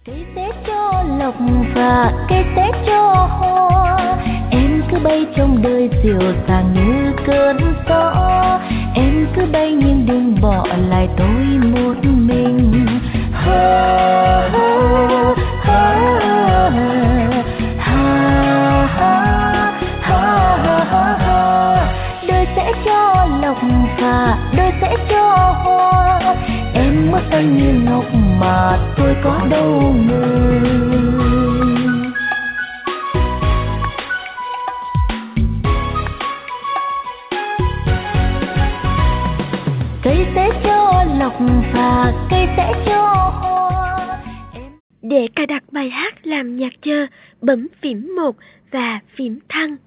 Cây sẽ cho lộc và cây sẽ cho hoa. Em cứ bay trong đời dịu dàng như cơn gió. Em cứ bay nhưng đừng bỏ lại tôi một mình. Ha, ha, ha, ha, ha, ha, ha. Đời sẽ cho lộc và đời sẽ cho hoa. Em mất anh như ngọc mà tôi có đâu ngờ. Cây sẽ cho lộc và cây sẽ cho hoa. Để cài đặt bài hát làm nhạc chờ, bấm phím 1 và phím thăng.